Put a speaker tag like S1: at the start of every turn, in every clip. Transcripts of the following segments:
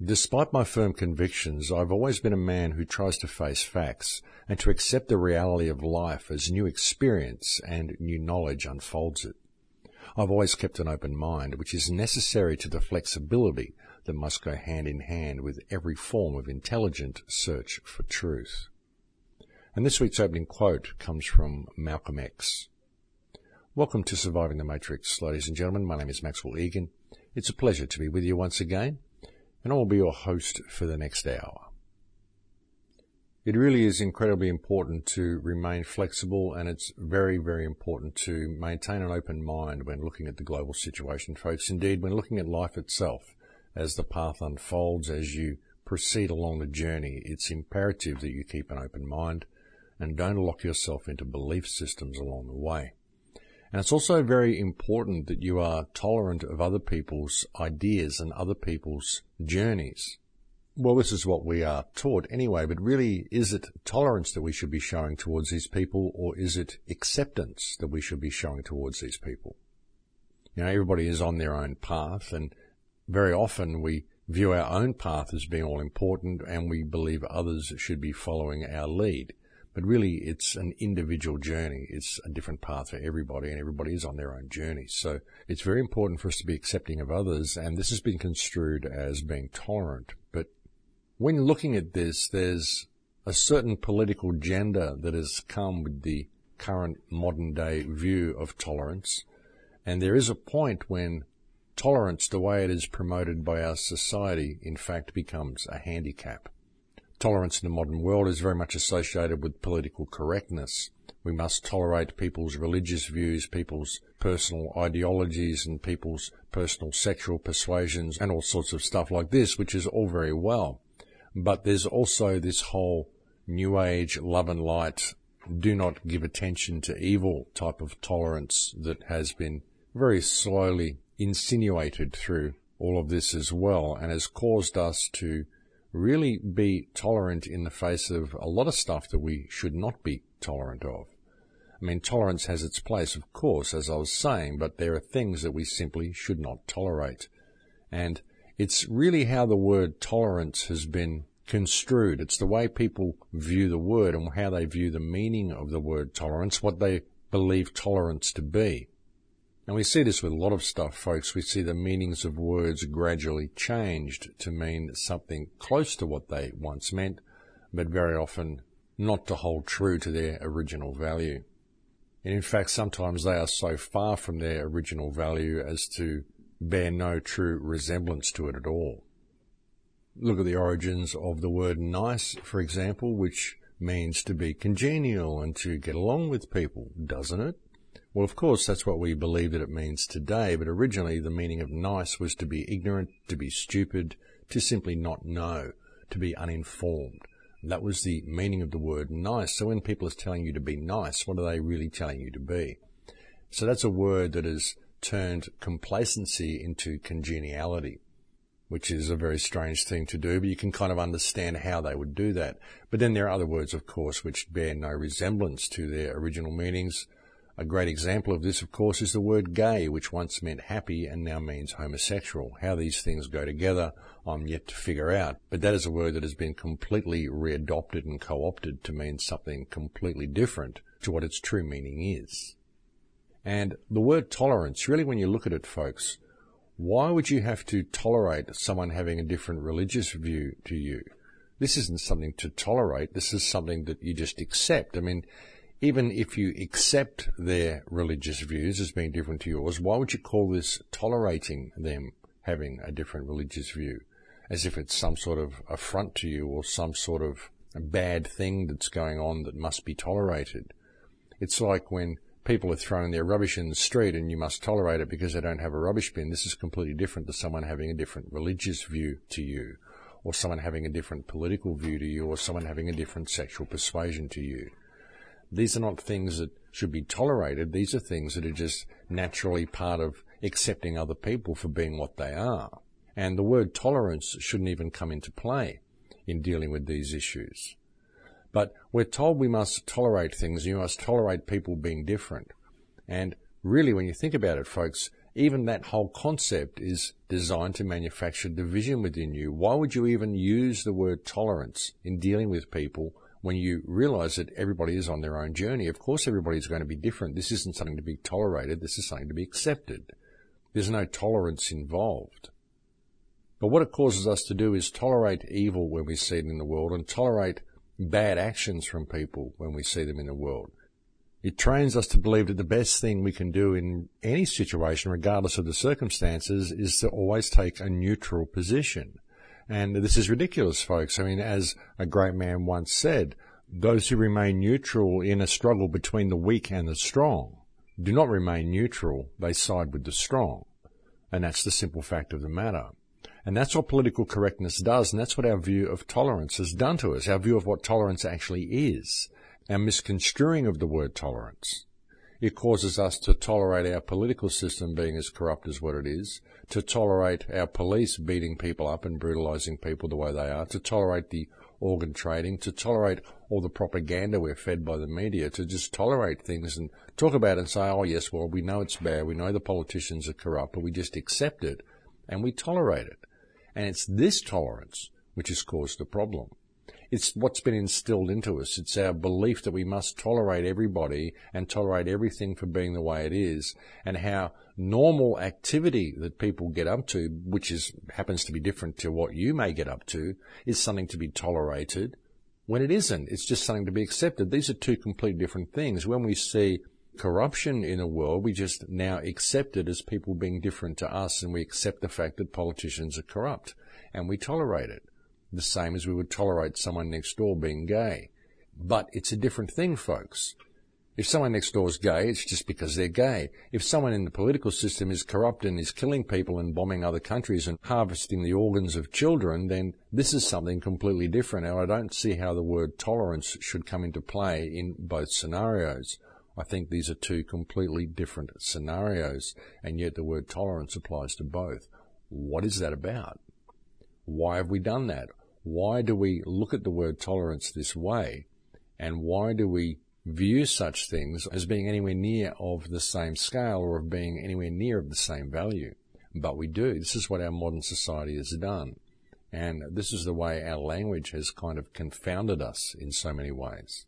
S1: Despite my firm convictions, I've always been a man who tries to face facts and to accept the reality of life as new experience and new knowledge unfolds it. I've always kept an open mind, which is necessary to the flexibility that must go hand in hand with every form of intelligent search for truth. And this week's opening quote comes from Malcolm X. Welcome to Surviving the Matrix, ladies and gentlemen. My name is Maxwell Egan. It's a pleasure to be with you once again, and I will be your host for the next hour. It really is incredibly important to remain flexible, and it's very, very important to maintain an open mind when looking at the global situation, folks. Indeed, when looking at life itself, as the path unfolds, as you proceed along the journey, it's imperative that you keep an open mind and don't lock yourself into belief systems along the way. And it's also very important that you are tolerant of other people's ideas and other people's journeys. Well, this is what we are taught anyway, but really, is it tolerance that we should be showing towards these people, or is it acceptance that we should be showing towards these people? You know, everybody is on their own path, and very often we view our own path as being all important, and we believe others should be following our lead. But really, it's an individual journey. It's a different path for everybody, and everybody is on their own journey. So it's very important for us to be accepting of others, and this has been construed as being tolerant. But when looking at this, there's a certain political agenda that has come with the current modern-day view of tolerance, and there is a point when tolerance, the way it is promoted by our society, in fact becomes a handicap. Tolerance in the modern world is very much associated with political correctness. We must tolerate people's religious views, people's personal ideologies, and people's personal sexual persuasions, and all sorts of stuff like this, which is all very well. But there's also this whole New Age, love and light, do not give attention to evil type of tolerance that has been very slowly insinuated through all of this as well, and has caused us to really be tolerant in the face of a lot of stuff that we should not be tolerant of. I mean, tolerance has its place, of course, as I was saying, but there are things that we simply should not tolerate. And it's really how the word tolerance has been construed. It's the way people view the word and how they view the meaning of the word tolerance, what they believe tolerance to be. And we see this with a lot of stuff, folks. We see the meanings of words gradually changed to mean something close to what they once meant, but very often not to hold true to their original value. And in fact, sometimes they are so far from their original value as to bear no true resemblance to it at all. Look at the origins of the word nice, for example, which means to be congenial and to get along with people, doesn't it? Well, of course, that's what we believe that it means today, but originally the meaning of nice was to be ignorant, to be stupid, to simply not know, to be uninformed. That was the meaning of the word nice. So when people are telling you to be nice, what are they really telling you to be? So that's a word that has turned complacency into congeniality, which is a very strange thing to do, but you can kind of understand how they would do that. But then there are other words, of course, which bear no resemblance to their original meanings. A great example of this, of course, is the word gay, which once meant happy and now means homosexual. How these things go together, I'm yet to figure out. But that is a word that has been completely readopted and co-opted to mean something completely different to what its true meaning is. And the word tolerance, really when you look at it, folks, why would you have to tolerate someone having a different religious view to you? This isn't something to tolerate. This is something that you just accept. I mean, even if you accept their religious views as being different to yours, why would you call this tolerating them having a different religious view? As if it's some sort of affront to you or some sort of a bad thing that's going on that must be tolerated. It's like when people are throwing their rubbish in the street and you must tolerate it because they don't have a rubbish bin. This is completely different to someone having a different religious view to you, or someone having a different political view to you, or someone having a different sexual persuasion to you. These are not things that should be tolerated. These are things that are just naturally part of accepting other people for being what they are. And the word tolerance shouldn't even come into play in dealing with these issues. But we're told we must tolerate things. You must tolerate people being different. And really, when you think about it, folks, even that whole concept is designed to manufacture division within you. Why would you even use the word tolerance in dealing with people when you realize that everybody is on their own journey? Of course, everybody's going to be different. This isn't something to be tolerated. This is something to be accepted. There's no tolerance involved. But what it causes us to do is tolerate evil when we see it in the world and tolerate bad actions from people when we see them in the world. It trains us to believe that the best thing we can do in any situation, regardless of the circumstances, is to always take a neutral position. And this is ridiculous, folks. I mean, as a great man once said, those who remain neutral in a struggle between the weak and the strong do not remain neutral, they side with the strong. And that's the simple fact of the matter. And that's what political correctness does, and that's what our view of tolerance has done to us, our view of what tolerance actually is. Our misconstruing of the word tolerance. It causes us to tolerate our political system being as corrupt as what it is, to tolerate our police beating people up and brutalizing people the way they are, to tolerate the organ trading, to tolerate all the propaganda we're fed by the media, to just tolerate things and talk about it and say, oh yes, well, we know it's bad, we know the politicians are corrupt, but we just accept it and we tolerate it. And it's this tolerance which has caused the problem. It's what's been instilled into us. It's our belief that we must tolerate everybody and tolerate everything for being the way it is, and how normal activity that people get up to, which happens to be different to what you may get up to, is something to be tolerated when it isn't. It's just something to be accepted. These are two completely different things. When we see corruption in the world, we just now accept it as people being different to us, and we accept the fact that politicians are corrupt, and we tolerate it. The same as we would tolerate someone next door being gay. But it's a different thing, folks. If someone next door is gay, it's just because they're gay. If someone in the political system is corrupt and is killing people and bombing other countries and harvesting the organs of children, then this is something completely different. And I don't see how the word tolerance should come into play in both scenarios. I think these are two completely different scenarios, and yet the word tolerance applies to both. What is that about? Why have we done that? Why do we look at the word tolerance this way? And why do we view such things as being anywhere near of the same scale or of being anywhere near of the same value? But we do. This is what our modern society has done. And this is the way our language has kind of confounded us in so many ways.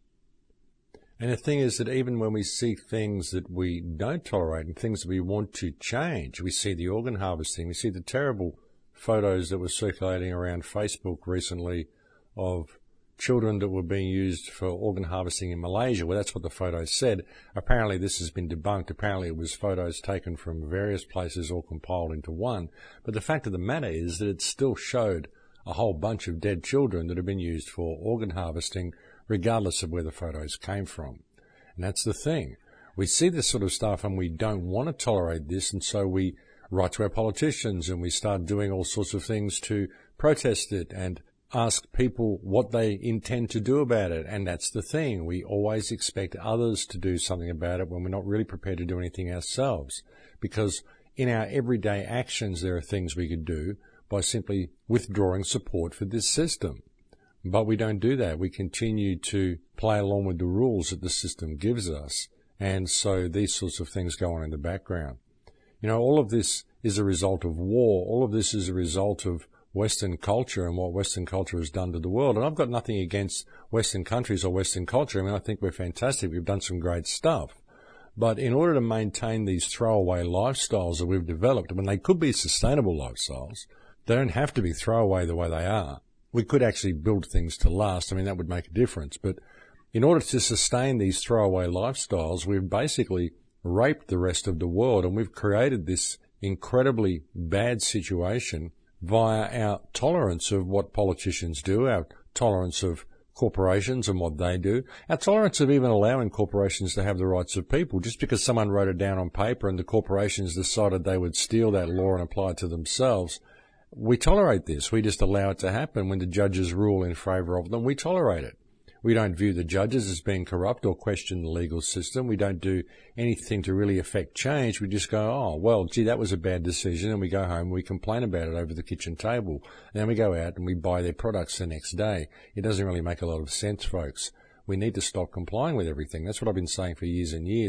S1: And the thing is that even when we see things that we don't tolerate and things that we want to change, we see the organ harvesting, we see the terrible photos that were circulating around Facebook recently of children that were being used for organ harvesting in Malaysia. Well, that's what the photos said. Apparently this has been debunked. Apparently it was photos taken from various places all compiled into one. But the fact of the matter is that it still showed a whole bunch of dead children that have been used for organ harvesting, regardless of where the photos came from. And that's the thing. We see this sort of stuff and we don't want to tolerate this, and so we write to our politicians and we start doing all sorts of things to protest it and ask people what they intend to do about it. And that's the thing. We always expect others to do something about it when we're not really prepared to do anything ourselves. Because in our everyday actions, there are things we could do by simply withdrawing support for this system. But we don't do that. We continue to play along with the rules that the system gives us. And so these sorts of things go on in the background. You know, all of this is a result of war. All of this is a result of Western culture and what Western culture has done to the world. And I've got nothing against Western countries or Western culture. I mean, I think we're fantastic. We've done some great stuff. But in order to maintain these throwaway lifestyles that we've developed, I mean, they could be sustainable lifestyles. They don't have to be throwaway the way they are. We could actually build things to last. I mean, that would make a difference. But in order to sustain these throwaway lifestyles, we've basically raped the rest of the world, and we've created this incredibly bad situation via our tolerance of what politicians do, our tolerance of corporations and what they do, our tolerance of even allowing corporations to have the rights of people. Just because someone wrote it down on paper and the corporations decided they would steal that law and apply it to themselves, we tolerate this. We just allow it to happen. When the judges rule in favour of them, we tolerate it. We don't view the judges as being corrupt or question the legal system. We don't do anything to really affect change. We just go, oh, well, gee, that was a bad decision, and we go home and we complain about it over the kitchen table. And then we go out and we buy their products the next day. It doesn't really make a lot of sense, folks. We need to stop complying with everything. That's what I've been saying for years and years.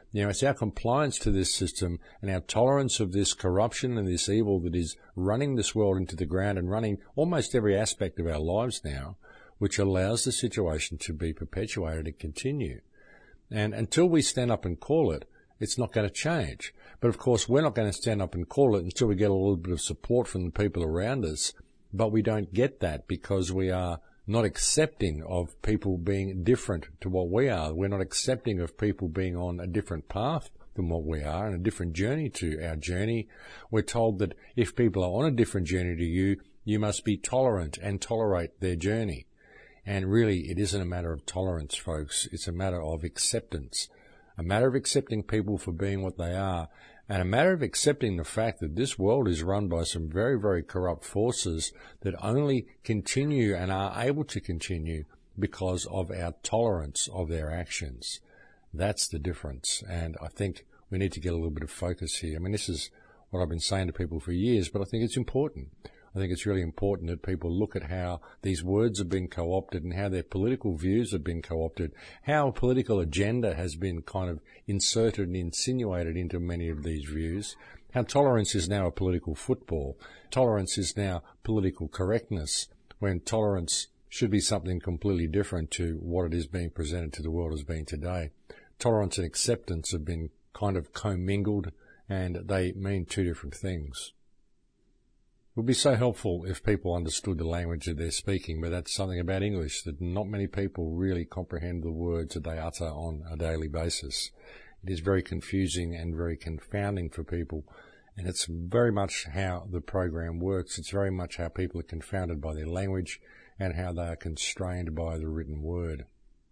S1: It's our compliance to this system and our tolerance of this corruption and this evil that is running this world into the ground and running almost every aspect of our lives now, which allows the situation to be perpetuated and continue. And until we stand up and call it, it's not going to change. But of course, we're not going to stand up and call it until we get a little bit of support from the people around us. But we don't get that because we are not accepting of people being different to what we are. We're not accepting of people being on a different path than what we are and a different journey to our journey. We're told that if people are on a different journey to you, you must be tolerant and tolerate their journey. And really, it isn't a matter of tolerance, folks. It's a matter of acceptance. A matter of accepting people for being what they are, and a matter of accepting the fact that this world is run by some very, very corrupt forces that only continue and are able to continue because of our tolerance of their actions. That's the difference, and I think we need to get a little bit of focus here. I mean, this is what I've been saying to people for years, but I think it's important. I think it's really important that people look at how these words have been co-opted and how their political views have been co-opted, how a political agenda has been kind of inserted and insinuated into many of these views, how tolerance is now a political football, tolerance is now political correctness, when tolerance should be something completely different to what it is being presented to the world as being today. Tolerance and acceptance have been kind of commingled, and they mean two different things. It would be so helpful if people understood the language that they're speaking, but that's something about English, that not many people really comprehend the words that they utter on a daily basis. It is very confusing and very confounding for people, and it's very much how the program works. It's very much how people are confounded by their language and how they are constrained by the written word.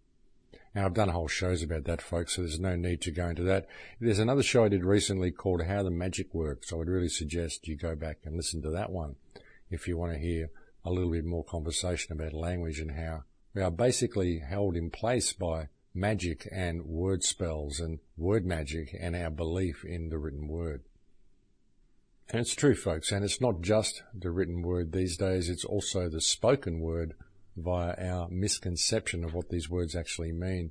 S1: Now, I've done whole shows about that, folks, so there's no need to go into that. There's another show I did recently called How the Magic Works. I would really suggest you go back and listen to that one if you want to hear a little bit more conversation about language and how we are basically held in place by magic and word spells and word magic and our belief in the written word. And it's true, folks, and it's not just the written word these days, it's also the spoken word via our misconception of what these words actually mean.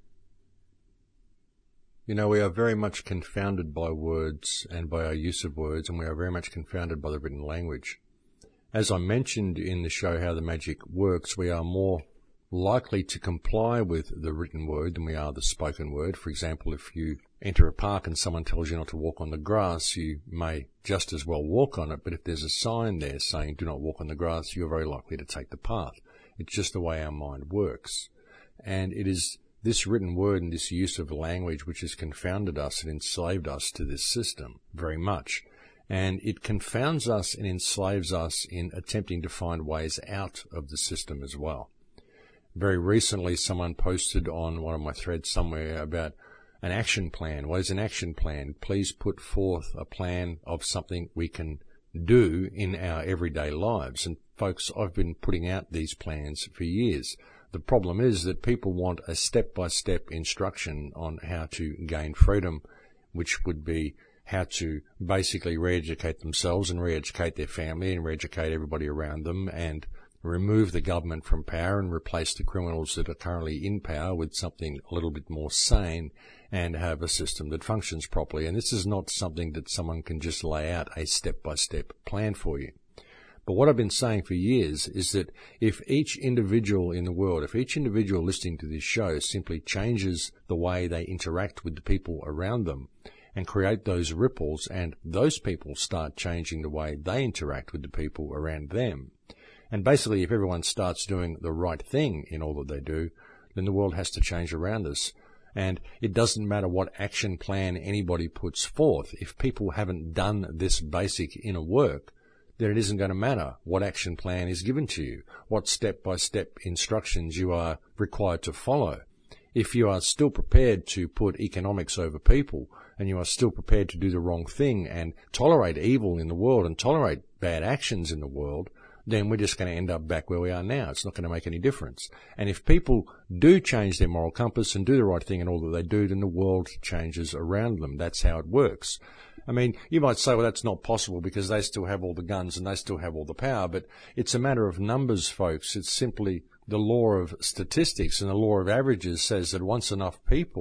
S1: We are very much confounded by words and by our use of words, and we are very much confounded by the written language. As I mentioned in the show How the Magic Works, we are more likely to comply with the written word than we are the spoken word. For example, if you enter a park and someone tells you not to walk on the grass, you may just as well walk on it, but if there's a sign there saying do not walk on the grass, you're very likely to take the path. It's just the way our mind works. And it is this written word and this use of language which has confounded us and enslaved us to this system very much. And it confounds us and enslaves us in attempting to find ways out of the system as well. Very recently, someone posted on one of my threads somewhere about an action plan. What is an action plan? Please put forth a plan of something we can do in our everyday lives. And folks, I've been putting out these plans for years. The problem is that people want a step-by-step instruction on how to gain freedom, which would be how to basically re-educate themselves and re-educate their family and re-educate everybody around them and remove the government from power and replace the criminals that are currently in power with something a little bit more sane and have a system that functions properly. And this is not something that someone can just lay out a step-by-step plan for you. But what I've been saying for years is that if each individual in the world, if each individual listening to this show simply changes the way they interact with the people around them and create those ripples, and those people start changing the way they interact with the people around them, and basically if everyone starts doing the right thing in all that they do, then the world has to change around us. And it doesn't matter what action plan anybody puts forth. If people haven't done this basic inner work, then it isn't going to matter what action plan is given to you, what step-by-step instructions you are required to follow. If you are still prepared to put economics over people, and you are still prepared to do the wrong thing and tolerate evil in the world and tolerate bad actions in the world, then we're just going to end up back where we are now. It's not going to make any difference. And if people do change their moral compass and do the right thing in all that they do, then the world changes around them. That's how it works. I mean, you might say, well, that's not possible because they still have all the guns and they still have all the power, but it's a matter of numbers, folks. It's simply the law of statistics, and the law of averages says that once enough people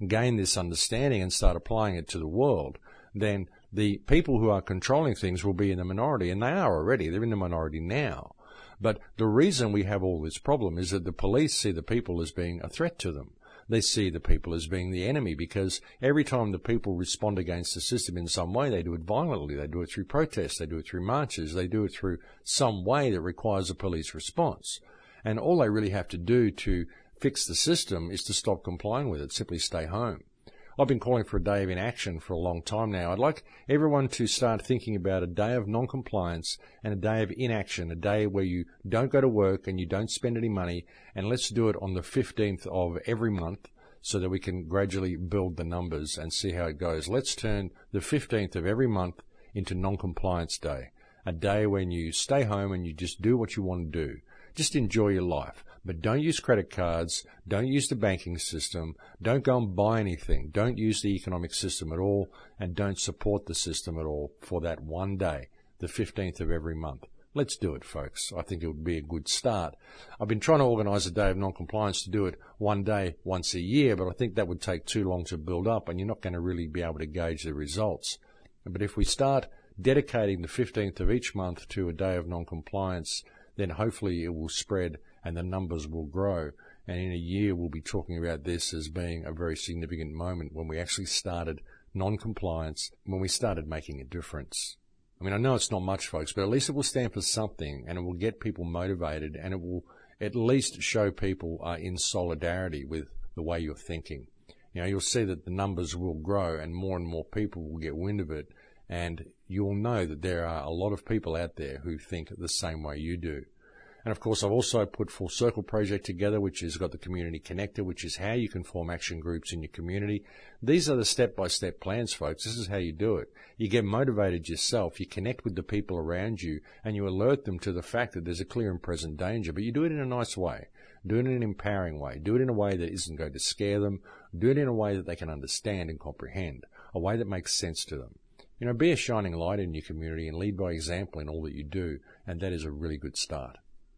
S1: gain this understanding and start applying it to the world, then the people who are controlling things will be in the minority, and they are already. They're in the minority now. But the reason we have all this problem is that the police see the people as being a threat to them. They see the people as being the enemy, because every time the people respond against the system in some way, they do it violently. They do it through protests. They do it through marches. They do it through some way that requires a police response. And all they really have to do to fix the system is to stop complying with it, simply stay home. I've been calling for a day of inaction for a long time now. I'd like everyone to start thinking about a day of non-compliance and a day of inaction, a day where you don't go to work and you don't spend any money, and let's do it on the 15th of every month so that we can gradually build the numbers and see how it goes. Let's turn the 15th of every month into non-compliance day, a day when you stay home and you just do what you want to do. Just enjoy your life. But don't use credit cards, don't use the banking system, don't go and buy anything, don't use the economic system at all, and don't support the system at all for that one day, the 15th of every month. Let's do it, folks. I think it would be a good start. I've been trying to organise a day of non-compliance to do it one day, once a year, but I think that would take too long to build up, and you're not going to really be able to gauge the results. But if we start dedicating the 15th of each month to a day of non-compliance, then hopefully it will spread and the numbers will grow. And in a year, we'll be talking about this as being a very significant moment when we actually started non-compliance, when we started making a difference. I mean, I know it's not much, folks, but at least it will stand for something, and it will get people motivated, and it will at least show people in solidarity with the way you're thinking. You know, you'll see that the numbers will grow and more people will get wind of it, and you'll know that there are a lot of people out there who think the same way you do. And of course, I've also put Full Circle Project together, which has got the Community Connector, which is how you can form action groups in your community. These are the step-by-step plans, folks. This is how you do it. You get motivated yourself, you connect with the people around you, and you alert them to the fact that there's a clear and present danger, but you do it in a nice way. Do it in an empowering way. Do it in a way that isn't going to scare them. Do it in a way that they can understand and comprehend, a way that makes sense to them. You know, be a shining light in your community and lead by example in all that you do, and that is a really good start.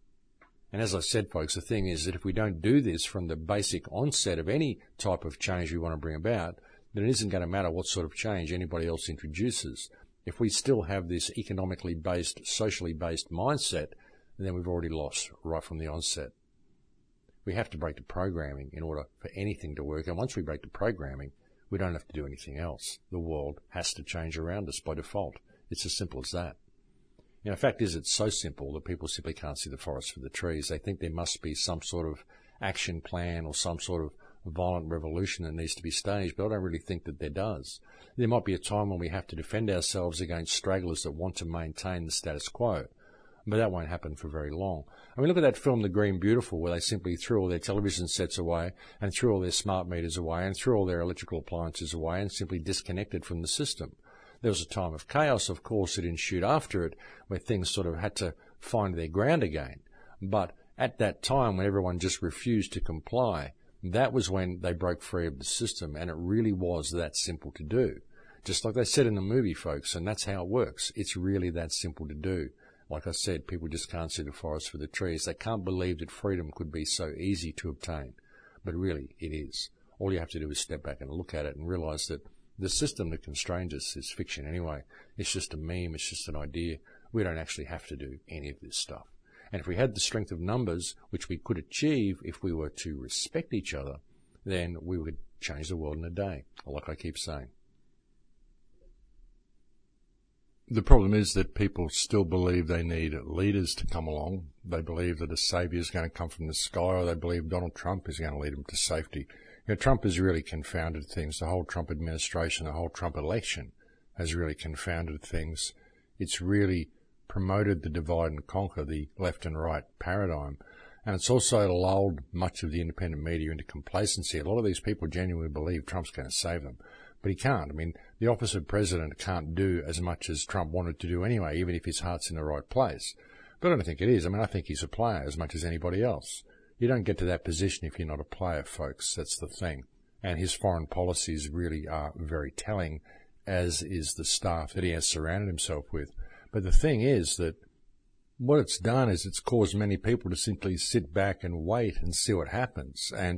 S1: And as I said, folks, the thing is that if we don't do this from the basic onset of any type of change we want to bring about, then it isn't going to matter what sort of change anybody else introduces. If we still have this economically based, socially based mindset, then we've already lost right from the onset. We have to break the programming in order for anything to work. And once we break the programming, we don't have to do anything else. The world has to change around us by default. It's as simple as that. You know, the fact is, it's so simple that people simply can't see the forest for the trees. They think there must be some sort of action plan or some sort of violent revolution that needs to be staged, but I don't really think that there does. There might be a time when we have to defend ourselves against stragglers that want to maintain the status quo, but that won't happen for very long. I mean, look at that film, The Green Beautiful, where they simply threw all their television sets away and threw all their smart meters away and threw all their electrical appliances away and simply disconnected from the system. There was a time of chaos, of course, that ensued after it, where things sort of had to find their ground again. But at that time, when everyone just refused to comply, that was when they broke free of the system, and it really was that simple to do. Just like they said in the movie, folks, and that's how it works. It's really that simple to do. Like I said, people just can't see the forest for the trees. They can't believe that freedom could be so easy to obtain. But really, it is. All you have to do is step back and look at it and realize that the system that constrains us is fiction anyway. It's just a meme. It's just an idea. We don't actually have to do any of this stuff. And if we had the strength of numbers, which we could achieve if we were to respect each other, then we would change the world in a day, like I keep saying. The problem is that people still believe they need leaders to come along. They believe that a savior is going to come from the sky, or they believe Donald Trump is going to lead them to safety. You know, Trump has really confounded things. The whole Trump administration, the whole Trump election has really confounded things. It's really promoted the divide and conquer, the left and right paradigm. And it's also lulled much of the independent media into complacency. A lot of these people genuinely believe Trump's going to save them. But he can't. I mean, the office of president can't do as much as Trump wanted to do anyway, even if his heart's in the right place. But I don't think it is. I mean, I think he's a player as much as anybody else. You don't get to that position if you're not a player, folks. That's the thing. And his foreign policies really are very telling, as is the staff that he has surrounded himself with. But the thing is that what it's done is it's caused many people to simply sit back and wait and see what happens. And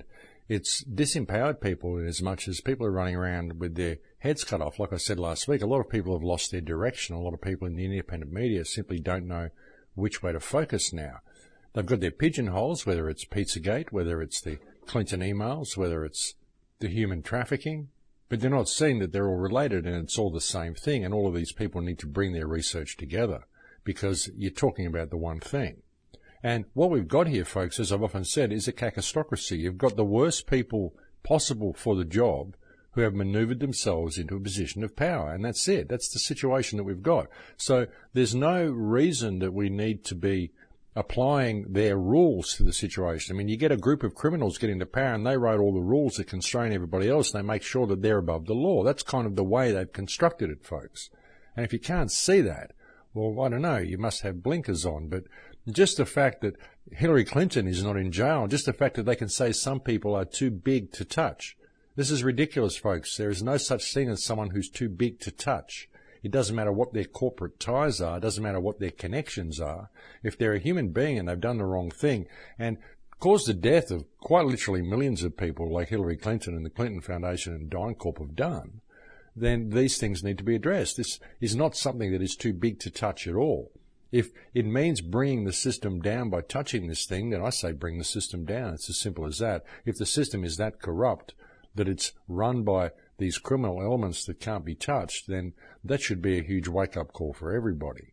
S1: it's disempowered people in as much as people are running around with their heads cut off. Like I said last week, a lot of people have lost their direction. A lot of people in the independent media simply don't know which way to focus now. They've got their pigeonholes, whether it's Pizzagate, whether it's the Clinton emails, whether it's the human trafficking, but they're not seeing that they're all related and it's all the same thing, and all of these people need to bring their research together because you're talking about the one thing. And what we've got here, folks, as I've often said, is a cacostocracy. You've got the worst people possible for the job who have maneuvered themselves into a position of power, and that's it. That's the situation that we've got. So there's no reason that we need to be applying their rules to the situation. I mean, you get a group of criminals get into power and they write all the rules that constrain everybody else and they make sure that they're above the law. That's kind of the way they've constructed it, folks. And if you can't see that, well, I don't know, you must have blinkers on. But just the fact that Hillary Clinton is not in jail, just the fact that they can say some people are too big to touch. This is ridiculous, folks. There is no such thing as someone who's too big to touch. It doesn't matter what their corporate ties are. It doesn't matter what their connections are. If they're a human being and they've done the wrong thing and caused the death of quite literally millions of people like Hillary Clinton and the Clinton Foundation and DynCorp have done, then these things need to be addressed. This is not something that is too big to touch at all. If it means bringing the system down by touching this thing, then I say bring the system down. It's as simple as that. If the system is that corrupt that it's run by these criminal elements that can't be touched, then that should be a huge wake-up call for everybody.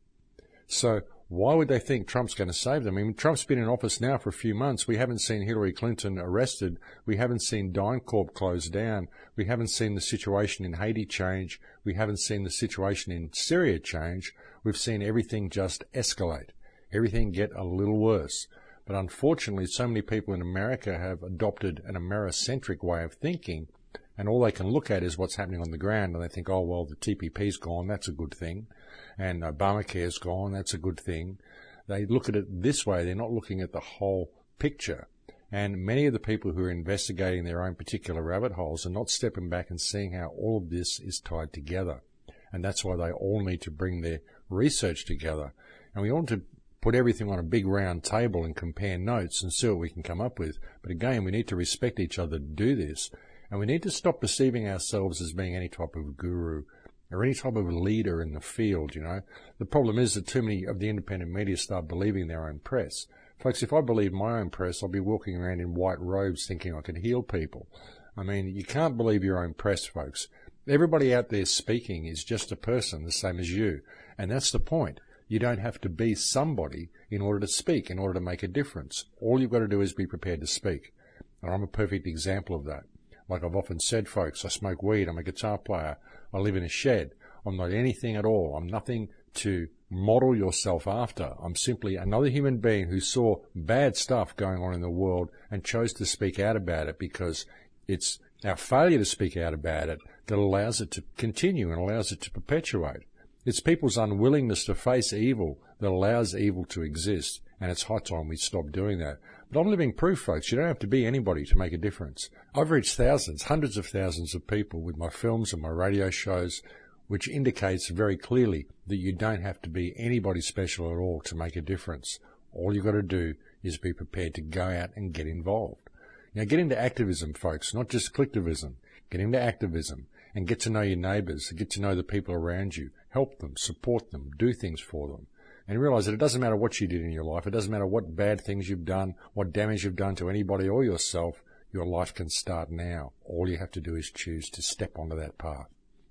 S1: So why would they think Trump's going to save them? I mean, Trump's been in office now for a few months. We haven't seen Hillary Clinton arrested. We haven't seen DynCorp closed down. We haven't seen the situation in Haiti change. We haven't seen the situation in Syria change. We've seen everything just escalate, everything get a little worse. But unfortunately, so many people in America have adopted an Americentric way of thinking, and all they can look at is what's happening on the ground, and they think, oh, well, the TPP's gone, that's a good thing, and Obamacare's gone, that's a good thing. They look at it this way. They're not looking at the whole picture. And many of the people who are investigating their own particular rabbit holes are not stepping back and seeing how all of this is tied together. And that's why they all need to bring their research together. And we ought to put everything on a big round table and compare notes and see what we can come up with. But again, we need to respect each other to do this. And we need to stop perceiving ourselves as being any type of guru or any type of leader in the field, you know. The problem is that too many of the independent media start believing their own press. Folks, if I believed my own press, I'll be walking around in white robes thinking I could heal people. I mean, you can't believe your own press, folks. Everybody out there speaking is just a person the same as you. And that's the point. You don't have to be somebody in order to speak, in order to make a difference. All you've got to do is be prepared to speak. And I'm a perfect example of that. Like I've often said, folks, I smoke weed, I'm a guitar player, I live in a shed. I'm not anything at all. I'm nothing to model yourself after. I'm simply another human being who saw bad stuff going on in the world and chose to speak out about it, because it's our failure to speak out about it that allows it to continue and allows it to perpetuate. It's people's unwillingness to face evil that allows evil to exist, and it's high time we stop doing that. But I'm living proof, folks. You don't have to be anybody to make a difference. I've reached thousands, hundreds of thousands of people with my films and my radio shows, which indicates very clearly that you don't have to be anybody special at all to make a difference. All you've got to do is be prepared to go out and get involved. Now, get into activism, folks, not just collectivism. Get into activism and get to know your neighbours, get to know the people around you, help them, support them, do things for them. And realize that it doesn't matter what you did in your life. It doesn't matter what bad things you've done, what damage you've done to anybody or yourself. Your life can start now. All you have to do is choose to step onto that path.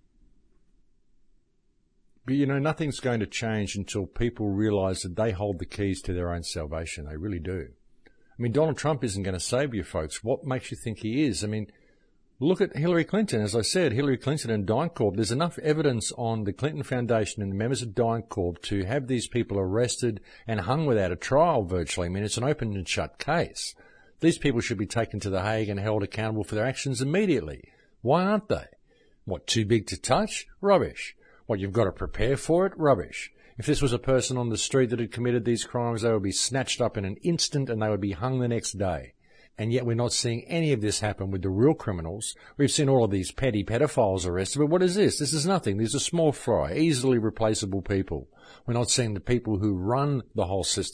S1: But, you know, nothing's going to change until people realize that they hold the keys to their own salvation. They really do. I mean, Donald Trump isn't going to save you, folks. What makes you think he is? I mean, look at Hillary Clinton. As I said, Hillary Clinton and DynCorp, there's enough evidence on the Clinton Foundation and the members of DynCorp to have these people arrested and hung without a trial virtually. I mean, it's an open and shut case. These people should be taken to The Hague and held accountable for their actions immediately. Why aren't they? What, too big to touch? Rubbish. What, you've got to prepare for it? Rubbish. If this was a person on the street that had committed these crimes, they would be snatched up in an instant and they would be hung the next day. And yet we're not seeing any of this happen with the real criminals. We've seen all of these petty pedophiles arrested, but what is this? This is nothing. These are small fry, easily replaceable people. We're not seeing the people who run the whole system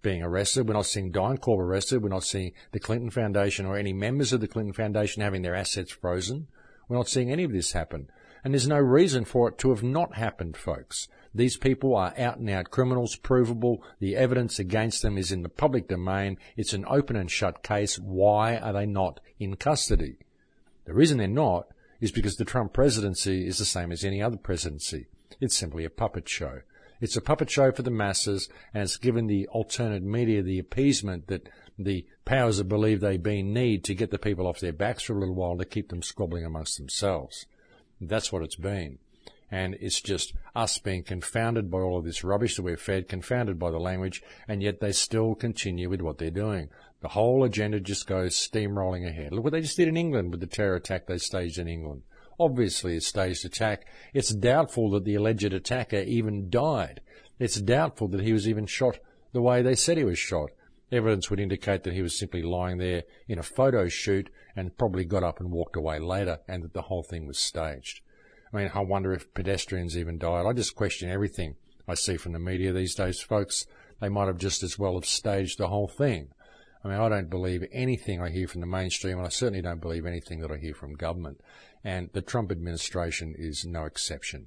S1: being arrested. We're not seeing DynCorp arrested. We're not seeing the Clinton Foundation or any members of the Clinton Foundation having their assets frozen. We're not seeing any of this happen. And there's no reason for it to have not happened, folks. These people are out-and-out criminals, provable. The evidence against them is in the public domain. It's an open and shut case. Why are they not in custody? The reason they're not is because the Trump presidency is the same as any other presidency. It's simply a puppet show. It's a puppet show for the masses, and it's given the alternate media the appeasement that the powers that believe they be need to get the people off their backs for a little while to keep them squabbling amongst themselves. That's what it's been. And it's just us being confounded by all of this rubbish that we're fed, confounded by the language, and yet they still continue with what they're doing. The whole agenda just goes steamrolling ahead. Look what they just did in England with the terror attack they staged in England. Obviously a staged attack. It's doubtful that the alleged attacker even died. It's doubtful that he was even shot the way they said he was shot. Evidence would indicate that he was simply lying there in a photo shoot and probably got up and walked away later, and that the whole thing was staged. I mean, I wonder if pedestrians even died. I just question everything I see from the media these days, folks. They might have just as well have staged the whole thing. I mean, I don't believe anything I hear from the mainstream, and I certainly don't believe anything that I hear from government. And the Trump administration is no exception.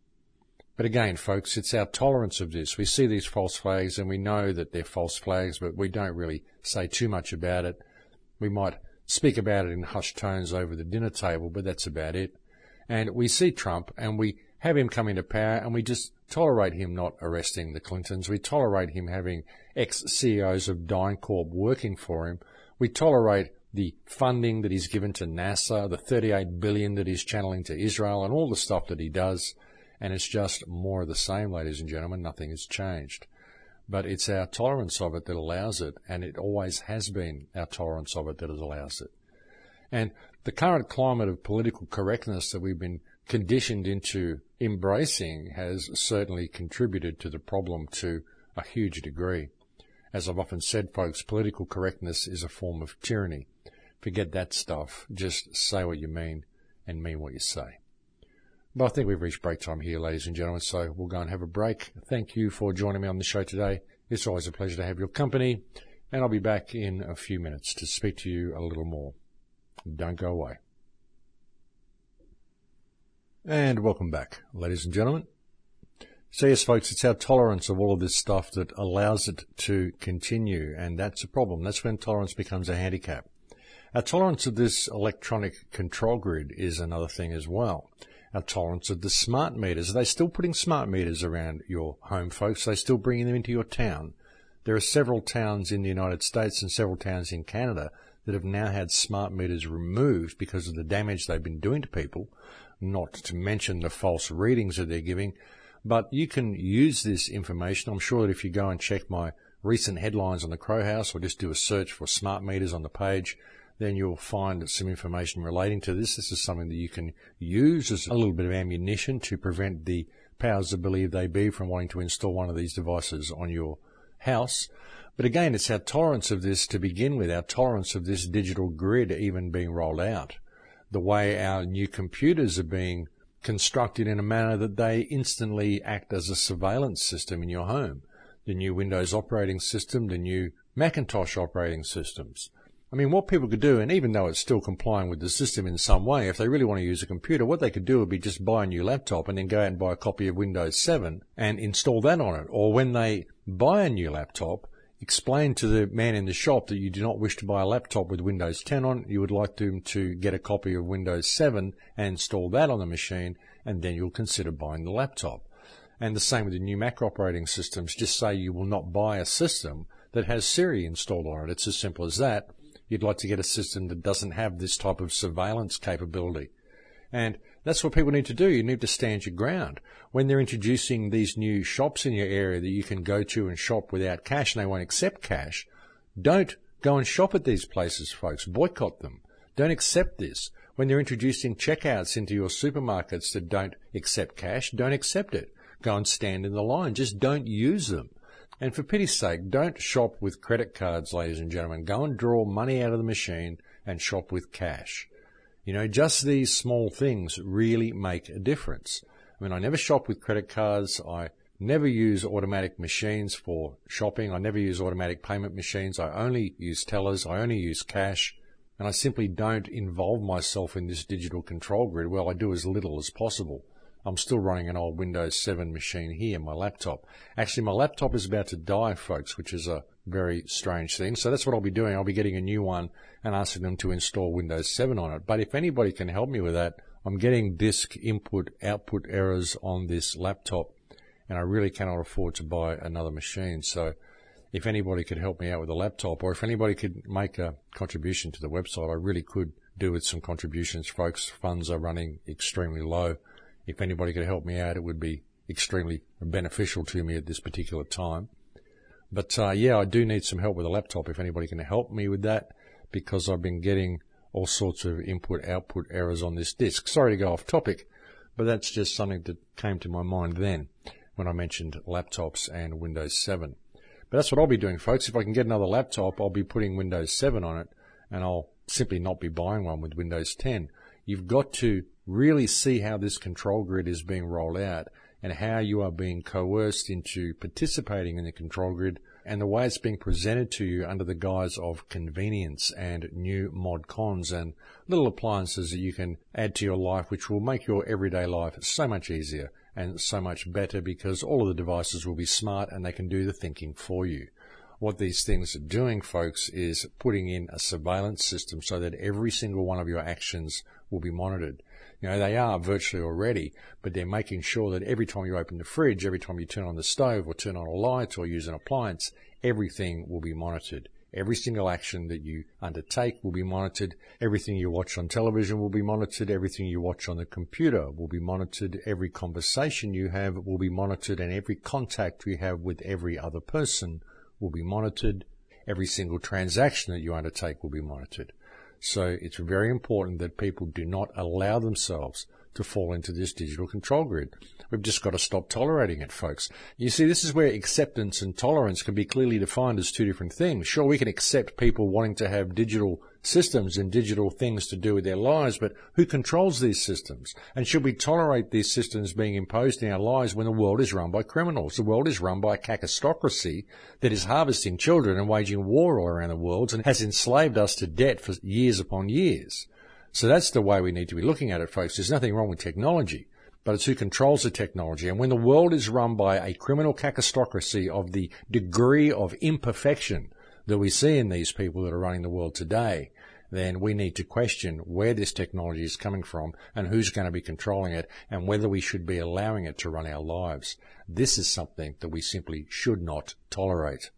S1: But again, folks, it's our tolerance of this. We see these false flags, and we know that they're false flags, but we don't really say too much about it. We might speak about it in hushed tones over the dinner table, but that's about it. And we see Trump, and we have him come into power, and we just tolerate him not arresting the Clintons. We tolerate him having ex-CEOs of DynCorp working for him. We tolerate the funding that he's given to NASA, the $38 billion that he's channeling to Israel, and all the stuff that he does. And it's just more of the same, ladies and gentlemen. Nothing has changed. But it's our tolerance of it that allows it, and it always has been our tolerance of it that allows it. And the current climate of political correctness that we've been conditioned into embracing has certainly contributed to the problem to a huge degree. As I've often said, folks, political correctness is a form of tyranny. Forget that stuff. Just say what you mean and mean what you say. But I think we've reached break time here, ladies and gentlemen, so we'll go and have a break. Thank you for joining me on the show today. It's always a pleasure to have your company, and I'll be back in a few minutes to speak to you a little more. Don't go away. And welcome back, ladies and gentlemen. So yes, folks, it's our tolerance of all of this stuff that allows it to continue, and that's a problem. That's when tolerance becomes a handicap. Our tolerance of this electronic control grid is another thing as well. Our tolerance of the smart meters. Are they still putting smart meters around your home, folks? Are they still bringing them into your town? There are several towns in the United States and several towns in Canada that have now had smart meters removed because of the damage they've been doing to people, not to mention the false readings that they're giving. But you can use this information. I'm sure that if you go and check my recent headlines on the Crow House or just do a search for smart meters on the page, then you'll find some information relating to this. This is something that you can use as a little bit of ammunition to prevent the powers that believe they be from wanting to install one of these devices on your house. But again, it's our tolerance of this to begin with, our tolerance of this digital grid even being rolled out. The way our new computers are being constructed in a manner that they instantly act as a surveillance system in your home. The new Windows operating system, the new Macintosh operating systems. I mean, what people could do, and even though it's still complying with the system in some way, if they really want to use a computer, what they could do would be just buy a new laptop and then go out and buy a copy of Windows 7 and install that on it. Or when they buy a new laptop, explain to the man in the shop that you do not wish to buy a laptop with Windows 10 on, you would like them to get a copy of Windows 7 and install that on the machine, and then you'll consider buying the laptop. And the same with the new Mac operating systems. Just say you will not buy a system that has Siri installed on it. It's as simple as that. You'd like to get a system that doesn't have this type of surveillance capability. And that's what people need to do. You need to stand your ground. When they're introducing these new shops in your area that you can go to and shop without cash, and they won't accept cash, don't go and shop at these places, folks. Boycott them. Don't accept this. When they're introducing checkouts into your supermarkets that don't accept cash, don't accept it. Go and stand in the line. Just don't use them. And for pity's sake, don't shop with credit cards, ladies and gentlemen. Go and draw money out of the machine and shop with cash. You know, just these small things really make a difference. I mean, I never shop with credit cards. I never use automatic machines for shopping. I never use automatic payment machines. I only use tellers. I only use cash. And I simply don't involve myself in this digital control grid. Well, I do as little as possible. I'm still running an old Windows 7 machine here, my laptop. Actually, my laptop is about to die, folks, which is a very strange thing. So that's what I'll be doing. I'll be getting a new one and asking them to install Windows 7 on it. But if anybody can help me with that, I'm getting disk input-output errors on this laptop, and I really cannot afford to buy another machine. So if anybody could help me out with a laptop, or if anybody could make a contribution to the website, I really could do with some contributions, folks. Funds are running extremely low. If anybody could help me out, it would be extremely beneficial to me at this particular time. But yeah, I do need some help with a laptop if anybody can help me with that, because I've been getting all sorts of input-output errors on this disk. Sorry to go off topic, but that's just something that came to my mind then when I mentioned laptops and Windows 7. But that's what I'll be doing, folks. If I can get another laptop, I'll be putting Windows 7 on it, and I'll simply not be buying one with Windows 10. You've got to really see how this control grid is being rolled out and how you are being coerced into participating in the control grid, and the way it's being presented to you under the guise of convenience and new mod cons and little appliances that you can add to your life, which will make your everyday life so much easier and so much better, because all of the devices will be smart and they can do the thinking for you. What these things are doing, folks, is putting in a surveillance system so that every single one of your actions will be monitored. You know, they are virtually already, but they're making sure that every time you open the fridge, every time you turn on the stove or turn on a light or use an appliance, everything will be monitored. Every single action that you undertake will be monitored. Everything you watch on television will be monitored. Everything you watch on the computer will be monitored. Every conversation you have will be monitored, and every contact you have with every other person will be monitored. Every single transaction that you undertake will be monitored. So it's very important that people do not allow themselves to fall into this digital control grid. We've just got to stop tolerating it, folks. You see, this is where acceptance and tolerance can be clearly defined as two different things. Sure, we can accept people wanting to have digital systems and digital things to do with their lives, but who controls these systems? And should we tolerate these systems being imposed in our lives when the world is run by criminals? The world is run by a cacistocracy that is harvesting children and waging war all around the world and has enslaved us to debt for years upon years. So that's the way we need to be looking at it, folks. There's nothing wrong with technology, but it's who controls the technology. And when the world is run by a criminal cacistocracy of the degree of imperfection that we see in these people that are running the world today, then we need to question where this technology is coming from and who's going to be controlling it and whether we should be allowing it to run our lives. This is something that we simply should not tolerate.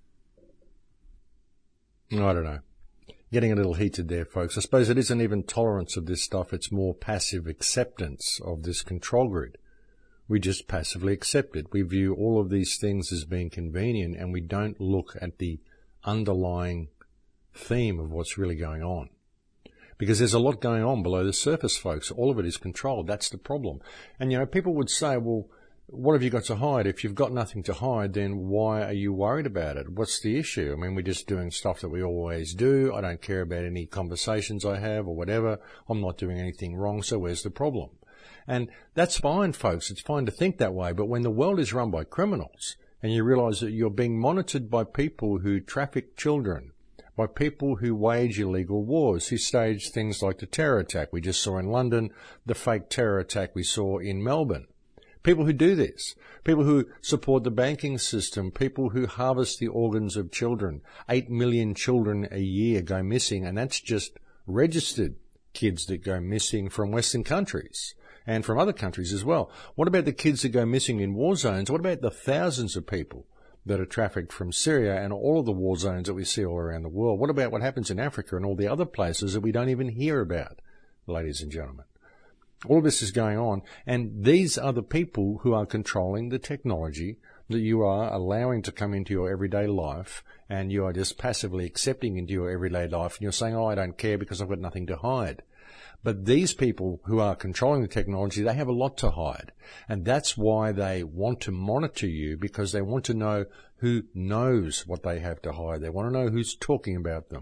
S1: I don't know. Getting a little heated there, folks. I suppose it isn't even tolerance of this stuff. It's more passive acceptance of this control grid. We just passively accept it. We view all of these things as being convenient, and we don't look at the underlying theme of what's really going on. Because there's a lot going on below the surface, folks. All of it is controlled. That's the problem. And, you know, people would say, well, what have you got to hide? If you've got nothing to hide, then why are you worried about it? What's the issue? I mean, we're just doing stuff that we always do. I don't care about any conversations I have or whatever. I'm not doing anything wrong, so where's the problem? And that's fine, folks. It's fine to think that way. But when the world is run by criminals and you realize that you're being monitored by people who traffic children, by people who wage illegal wars, who stage things like the terror attack we just saw in London, the fake terror attack we saw in Melbourne. People who do this, people who support the banking system, people who harvest the organs of children. 8 million children a year go missing, and that's just registered kids that go missing from Western countries and from other countries as well. What about the kids that go missing in war zones? What about the thousands of people that are trafficked from Syria and all of the war zones that we see all around the world? What about what happens in Africa and all the other places that we don't even hear about, ladies and gentlemen? All of this is going on, and these are the people who are controlling the technology that you are allowing to come into your everyday life, and you are just passively accepting into your everyday life, and you're saying, oh, I don't care because I've got nothing to hide. But these people who are controlling the technology, they have a lot to hide, and that's why they want to monitor you, because they want to know who knows what they have to hide. They want to know who's talking about them.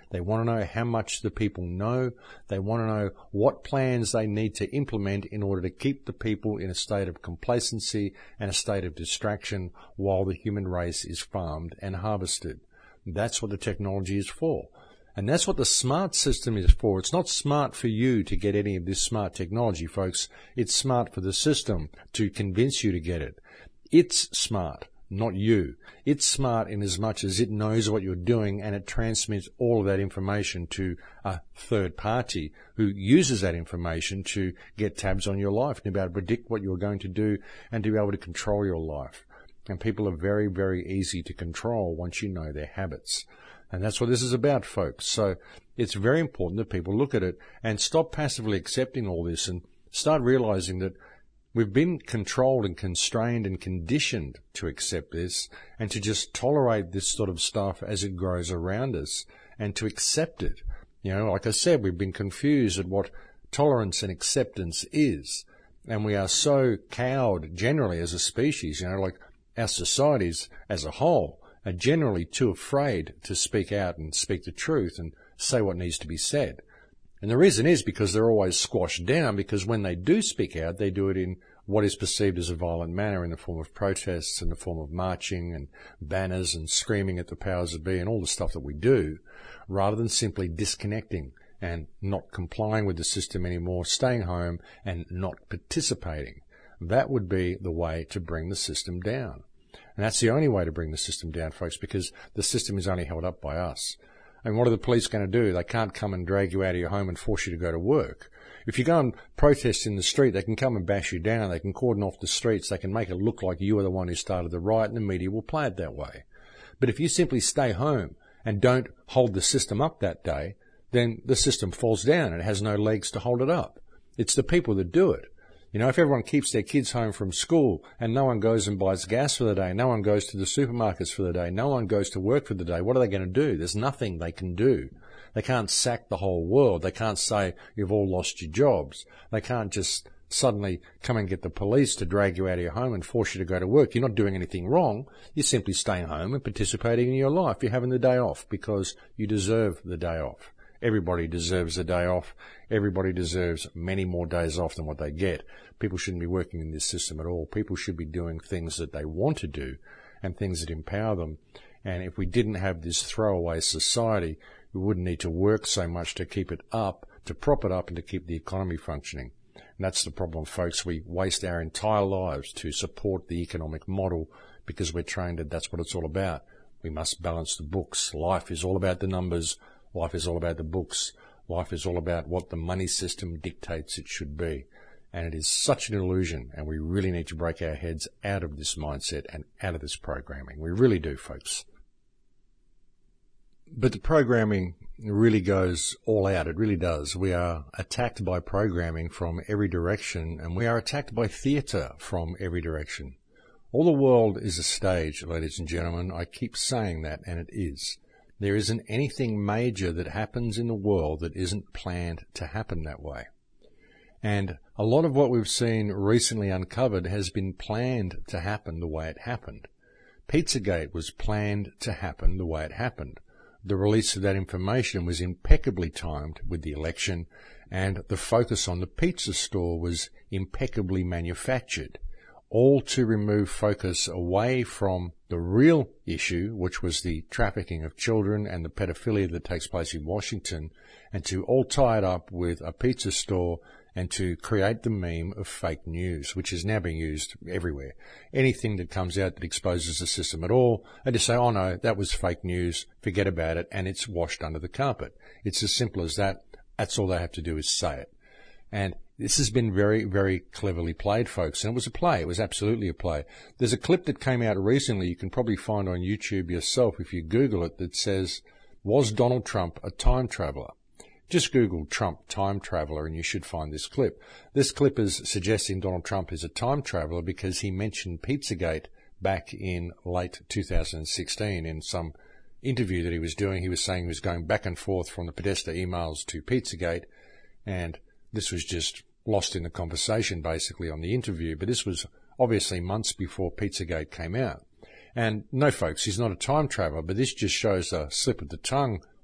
S1: They want to know how much the people know. They want to know what plans they need to implement in order to keep the people in a state of complacency and a state of distraction while the human race is farmed and harvested. That's what the technology is for. And that's what the smart system is for. It's not smart for you to get any of this smart technology, folks. It's smart for the system to convince you to get it. It's smart, not you. It's smart in as much as it knows what you're doing and it transmits all of that information to a third party who uses that information to get tabs on your life and to be able to predict what you're going to do and to be able to control your life. And people are very, very easy to control once you know their habits. And that's what this is about, folks. So it's very important that people look at it and stop passively accepting all this and start realizing that we've been controlled and constrained and conditioned to accept this and to just tolerate this sort of stuff as it grows around us and to accept it. You know, like I said, we've been confused at what tolerance and acceptance is. And we are so cowed generally as a species, you know, like our societies as a whole are generally too afraid to speak out and speak the truth and say what needs to be said. And the reason is because they're always squashed down, because when they do speak out, they do it in what is perceived as a violent manner in the form of protests, in the form of marching and banners and screaming at the powers that be and all the stuff that we do, rather than simply disconnecting and not complying with the system anymore, staying home and not participating. That would be the way to bring the system down. And that's the only way to bring the system down, folks, because the system is only held up by us. And what are the police going to do? They can't come and drag you out of your home and force you to go to work. If you go and protest in the street, they can come and bash you down. They can cordon off the streets. They can make it look like you are the one who started the riot, and the media will play it that way. But if you simply stay home and don't hold the system up that day, then the system falls down and it has no legs to hold it up. It's the people that do it. You know, if everyone keeps their kids home from school and no one goes and buys gas for the day, no one goes to the supermarkets for the day, no one goes to work for the day, what are they going to do? There's nothing they can do. They can't sack the whole world. They can't say you've all lost your jobs. They can't just suddenly come and get the police to drag you out of your home and force you to go to work. You're not doing anything wrong. You're simply staying home and participating in your life. You're having the day off because you deserve the day off. Everybody deserves a day off. Everybody deserves many more days off than what they get. People shouldn't be working in this system at all. People should be doing things that they want to do and things that empower them. And if we didn't have this throwaway society, we wouldn't need to work so much to keep it up, to prop it up and to keep the economy functioning. And that's the problem, folks. We waste our entire lives to support the economic model because we're trained that that's what it's all about. We must balance the books. Life is all about the numbers. Life is all about the books. Life is all about what the money system dictates it should be. And it is such an illusion, and we really need to break our heads out of this mindset and out of this programming. We really do, folks. But the programming really goes all out. It really does. We are attacked by programming from every direction, and we are attacked by theatre from every direction. All the world is a stage, ladies and gentlemen. I keep saying that, and it is. There isn't anything major that happens in the world that isn't planned to happen that way. And a lot of what we've seen recently uncovered has been planned to happen the way it happened. Pizzagate was planned to happen the way it happened. The release of that information was impeccably timed with the election, and the focus on the pizza store was impeccably manufactured, all to remove focus away from the real issue, which was the trafficking of children and the pedophilia that takes place in Washington, and to all tie it up with a pizza store and to create the meme of fake news, which is now being used everywhere. Anything that comes out that exposes the system at all, they just say, oh no, that was fake news, forget about it, and it's washed under the carpet. It's as simple as that. That's all they have to do is say it. And this has been very, very cleverly played, folks. And it was a play. It was absolutely a play. There's a clip that came out recently you can probably find on YouTube yourself if you Google it that says, was Donald Trump a time traveler? Just Google Trump time traveler and you should find this clip. This clip is suggesting Donald Trump is a time traveler because he mentioned Pizzagate back in late 2016 in some interview that he was doing. He was saying he was going back and forth from the Podesta emails to Pizzagate, and this was just lost in the conversation basically on the interview. But this was obviously months before Pizzagate came out. And no, folks, he's not a time traveler, but this just shows a slip of the tongue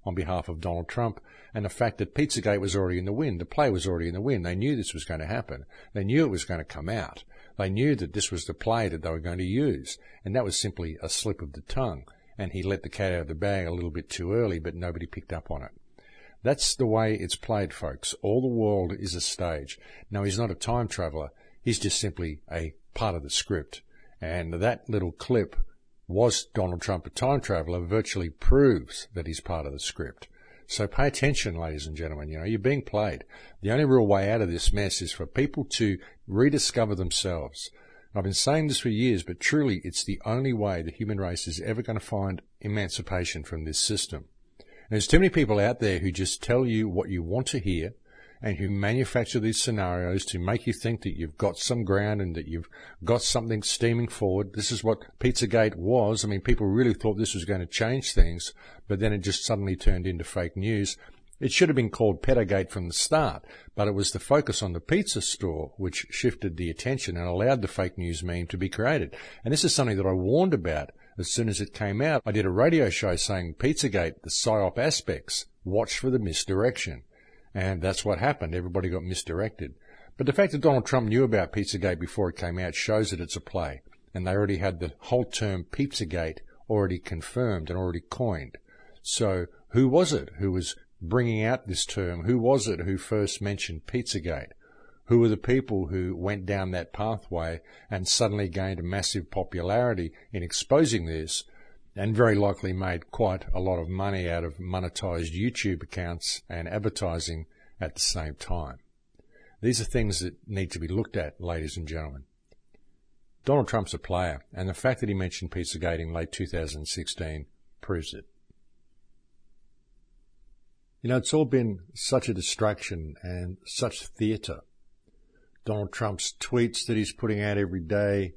S1: on behalf of Donald Trump, and the fact that Pizzagate was already in the wind. The play was already in the wind. They knew this was going to happen. They knew it was going to come out. They knew that this was the play that they were going to use, and that was simply a slip of the tongue. And he let the cat out of the bag a little bit too early, but nobody picked up on it. That's the way it's played, folks. All the world is a stage. No, he's not a time traveller. He's just simply a part of the script. And that little clip, was Donald Trump a time traveller, virtually proves that he's part of the script. So pay attention, ladies and gentlemen. You're being played. The only real way out of this mess is for people to rediscover themselves. I've been saying this for years, but truly it's the only way the human race is ever going to find emancipation from this system. There's too many people out there who just tell you what you want to hear and who manufacture these scenarios to make you think that you've got some ground and that you've got something steaming forward. This is what Pizzagate was. I mean, people really thought this was going to change things, but then it just suddenly turned into fake news. It should have been called Pedagate from the start, but it was the focus on the pizza store which shifted the attention and allowed the fake news meme to be created. And this is something that I warned about as soon as it came out. I did a radio show saying Pizzagate, the PSYOP aspects, watch for the misdirection. And that's what happened. Everybody got misdirected. But the fact that Donald Trump knew about Pizzagate before it came out shows that it's a play. And they already had the whole term Pizzagate already confirmed and already coined. So who was it who was bringing out this term? Who was it who first mentioned Pizzagate? Who were the people who went down that pathway and suddenly gained a massive popularity in exposing this, and very likely made quite a lot of money out of monetized YouTube accounts and advertising at the same time? These are things that need to be looked at, ladies and gentlemen. Donald Trump's a player, and the fact that he mentioned Pizzagate in late 2016 proves it. It's all been such a distraction and such theatre. Donald Trump's tweets that he's putting out every day,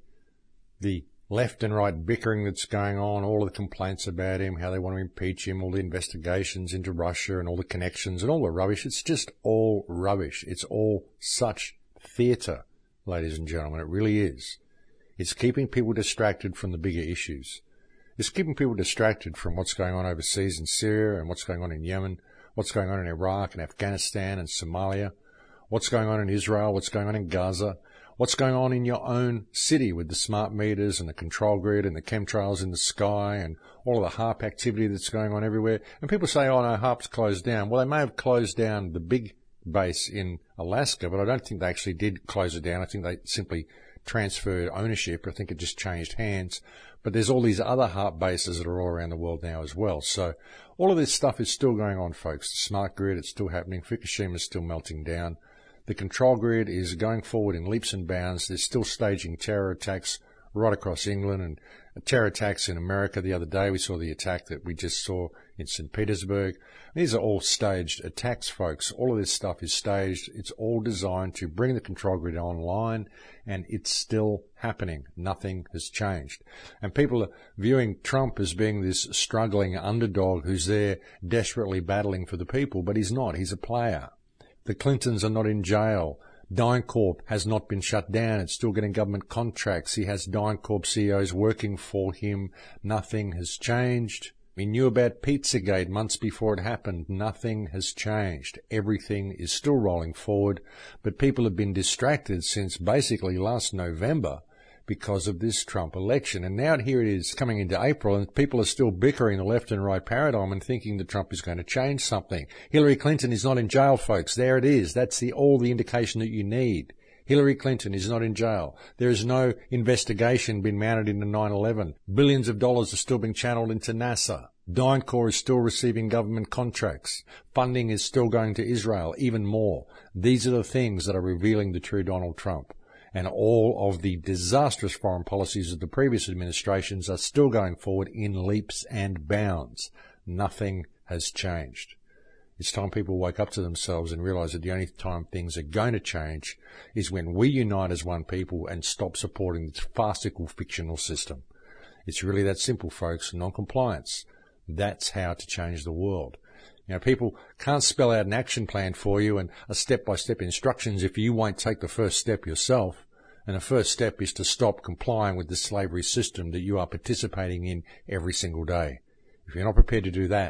S1: the left and right bickering that's going on, all of the complaints about him, how they want to impeach him, all the investigations into Russia and all the connections and all the rubbish. It's just all rubbish. It's all such theatre, ladies and gentlemen. It really is. It's keeping people distracted from the bigger issues. It's keeping people distracted from what's going on overseas in Syria and what's going on in Yemen, what's going on in Iraq and Afghanistan and Somalia, what's going on in Israel, what's going on in Gaza, what's going on in your own city with the smart meters and the control grid and the chemtrails in the sky and all of the HAARP activity that's going on everywhere. And people say, oh no, HAARP's closed down. Well, they may have closed down the big base in Alaska, but I don't think they actually did close it down. I think they simply transferred ownership. I think it just changed hands. But there's all these other HAARP bases that are all around the world now as well. So all of this stuff is still going on, folks. The smart grid, it's still happening. Fukushima is still melting down. The control grid is going forward in leaps and bounds. They're still staging terror attacks right across England and terror attacks in America. The other day we saw the attack that we just saw in St. Petersburg. These are all staged attacks, folks. All of this stuff is staged. It's all designed to bring the control grid online, and it's still happening. Nothing has changed. And people are viewing Trump as being this struggling underdog who's there desperately battling for the people, but he's not. He's a player. The Clintons are not in jail. DynCorp has not been shut down. It's still getting government contracts. He has DynCorp CEOs working for him. Nothing has changed. We knew about Pizzagate months before it happened. Nothing has changed. Everything is still rolling forward, but people have been distracted since basically last November because of this Trump election. And now here it is coming into April, and people are still bickering the left and right paradigm and thinking that Trump is going to change something. Hillary Clinton is not in jail, folks. There it is. That's all the indication that you need. Hillary Clinton is not in jail. There is no investigation been mounted into 9/11. Billions of dollars are still being channeled into NASA. DynCorp is still receiving government contracts. Funding is still going to Israel, even more. These are the things that are revealing the true Donald Trump. And all of the disastrous foreign policies of the previous administrations are still going forward in leaps and bounds. Nothing has changed. It's time people wake up to themselves and realize that the only time things are going to change is when we unite as one people and stop supporting this farcical fictional system. It's really that simple, folks. Non-compliance. That's how to change the world. People can't spell out an action plan for you and a step-by-step instructions if you won't take the first step yourself. And the first step is to stop complying with the slavery system that you are participating in every single day. If you're not prepared to do that,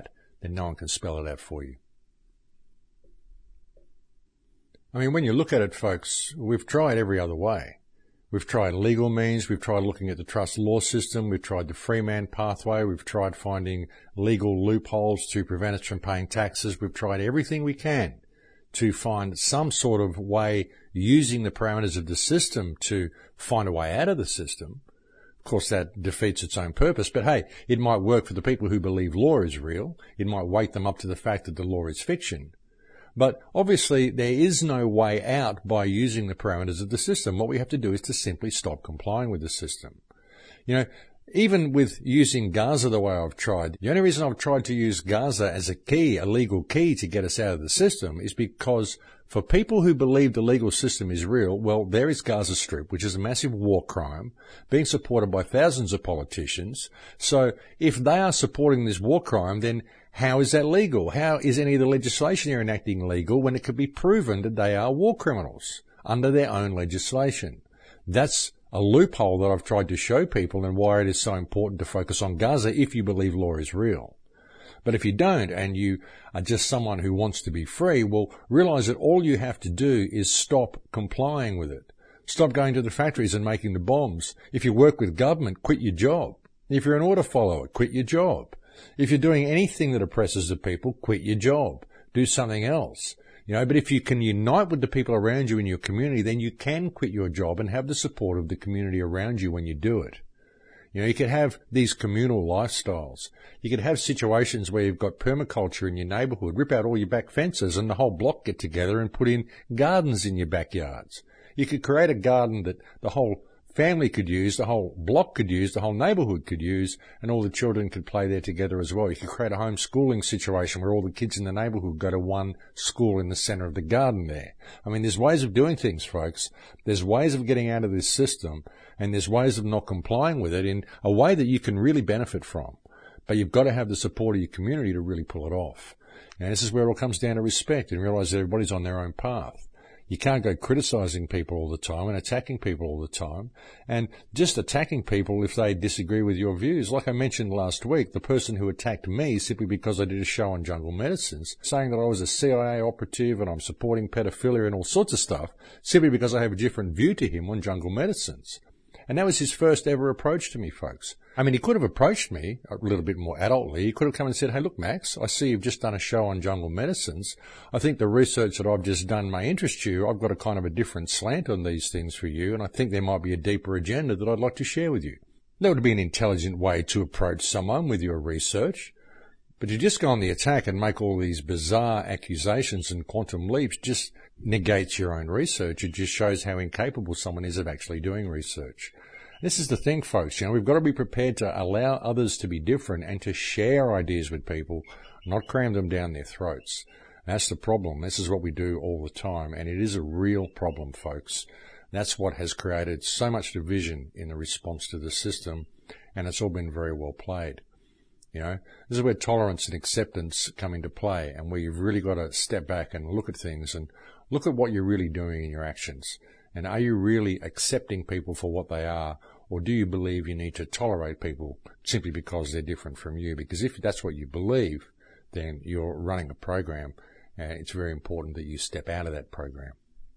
S1: then no one can spell it out for you. I mean, when you look at it, folks, we've tried every other way. We've tried legal means, we've tried looking at the trust law system, we've tried the free man pathway, we've tried finding legal loopholes to prevent us from paying taxes, we've tried everything we can to find some sort of way using the parameters of the system to find a way out of the system. Of course, that defeats its own purpose, but hey, it might work for the people who believe law is real. It might wake them up to the fact that the law is fiction. But obviously, there is no way out by using the parameters of the system. What we have to do is to simply stop complying with the system. You know, even with using Gaza the way I've tried, the only reason I've tried to use Gaza as a key, a legal key to get us out of the system is because for people who believe the legal system is real, well, there is Gaza Strip, which is a massive war crime being supported by thousands of politicians. So if they are supporting this war crime, then how is that legal? How is any of the legislation they're enacting legal when it could be proven that they are war criminals under their own legislation? That's a loophole that I've tried to show people and why it is so important to focus on Gaza if you believe law is real. But if you don't and you are just someone who wants to be free, well, realize that all you have to do is stop complying with it. Stop going to the factories and making the bombs. If you work with government, quit your job. If you're an order follower, quit your job. If you're doing anything that oppresses the people, quit your job. Do something else. But if you can unite with the people around you in your community, then you can quit your job and have the support of the community around you when you do it. You could have these communal lifestyles. You could have situations where you've got permaculture in your neighbourhood, rip out all your back fences and the whole block get together and put in gardens in your backyards. You could create a garden that the whole family could use, the whole block could use, the whole neighbourhood could use, and all the children could play there together as well. You could create a homeschooling situation where all the kids in the neighbourhood go to one school in the centre of the garden there. I mean, there's ways of doing things, folks. There's ways of getting out of this system, and there's ways of not complying with it in a way that you can really benefit from. But you've got to have the support of your community to really pull it off. And this is where it all comes down to respect and realise that everybody's on their own path. You can't go criticising people all the time and attacking people all the time and just attacking people if they disagree with your views. Like I mentioned last week, the person who attacked me simply because I did a show on jungle medicines, saying that I was a CIA operative and I'm supporting pedophilia and all sorts of stuff, simply because I have a different view to him on jungle medicines. And that was his first ever approach to me, folks. I mean, he could have approached me a little bit more adultly. He could have come and said, hey, look, Max, I see you've just done a show on jungle medicines. I think the research that I've just done may interest you. I've got a kind of a different slant on these things for you, and I think there might be a deeper agenda that I'd like to share with you. That would be an intelligent way to approach someone with your research. But you just go on the attack and make all these bizarre accusations and quantum leaps just negates your own research. It just shows how incapable someone is of actually doing research. This is the thing, folks. We've got to be prepared to allow others to be different and to share ideas with people, not cram them down their throats. That's the problem. This is what we do all the time, and it is a real problem, folks. That's what has created so much division in the response to the system, and it's all been very well played. This is where tolerance and acceptance come into play, and where you've really got to step back and look at things and look at what you're really doing in your actions. And are you really accepting people for what they are, or do you believe you need to tolerate people simply because they're different from you? Because if that's what you believe, then you're running a program, and it's very important that you step out of that program.